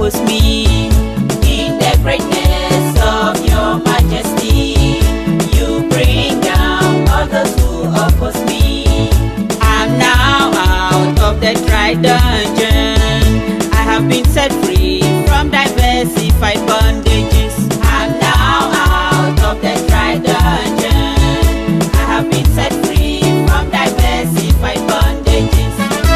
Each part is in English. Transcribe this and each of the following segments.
oppose me. In the greatness of your majesty, you bring down all those who oppose me. I'm now out of the dry dungeon. I have been set free from diversified bondages. I'm now out of the dry dungeon. I have been set free from diversified bondages.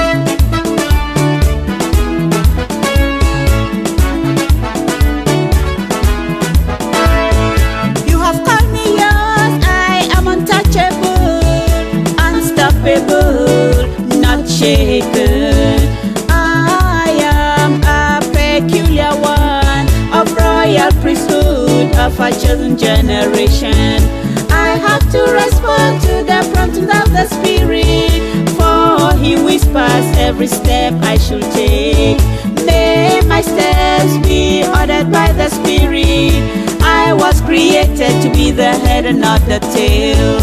You have called me yours, I am untouchable, unstoppable, not shaken. I am a peculiar one, of royal priesthood, of a chosen generation. I have to respond to the prompting of the Spirit, for He whispers every step I should take. May my steps be ordered by the Spirit. I was created to be the head and not the tail.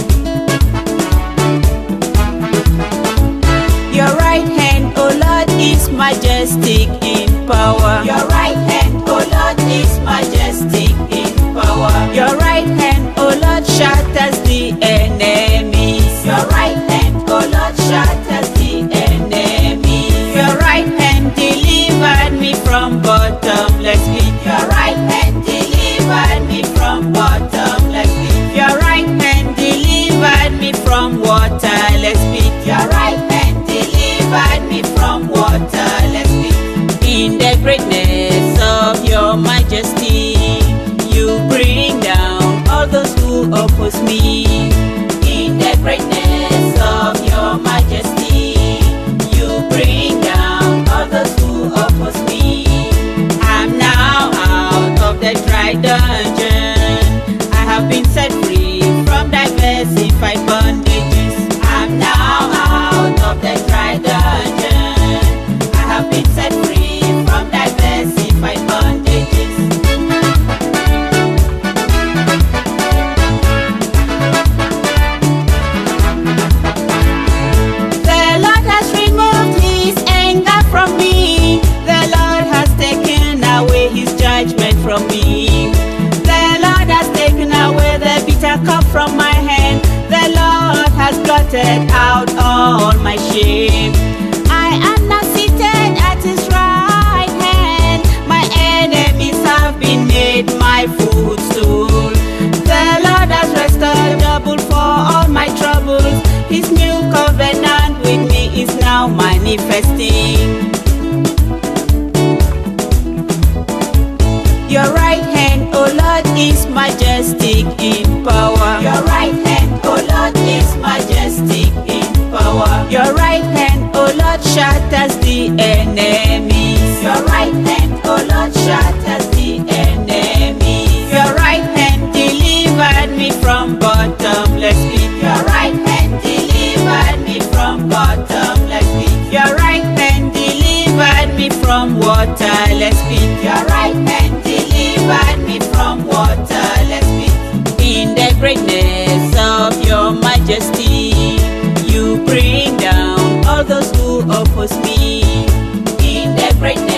Your right hand, O Lord, is majestic in power. Your right hand, O Lord, is majestic in power. Your right hand, O Lord, shatters the enemies. Your right hand, O Lord, shatters the enemies. Your right hand delivered me from bottomless pit. Your right hand delivered me from bottomless pit. Your right hand delivered me from waterless pit. Your right hand delivered me from waterless pit. In the greatness of your majesty, you bring down all those who oppose me. In the greatness of your majesty, you bring down all those who oppose me. I'm now out of the dry dungeon. I have been set free from diversified bondages. I'm now out of the dry dungeon. I have been set free from diversified bondages. The Lord has removed His anger from me. The Lord has taken away His judgment from me. The Lord has taken away the bitter cup from my hand. The Lord has blotted out all my shame. I am now seated at His right hand. My enemies have been made my footstool. The Lord has restored double for all my troubles. His new covenant with me is now manifesting. Your right hand, O Lord, is majestic in power. Your right hand, O Lord, is majestic in power. Your right hand, O Lord, shatters the enemies. Your right hand, O Lord, shatters the enemies. Your right hand delivered me from bottomless pit. Your right hand delivered me from bottomless pit. Your right hand delivered me from waterless pit. Your right hand delivered me from waterless pit. In the greatness of your majesty, you bring down all those who oppose me. In the greatness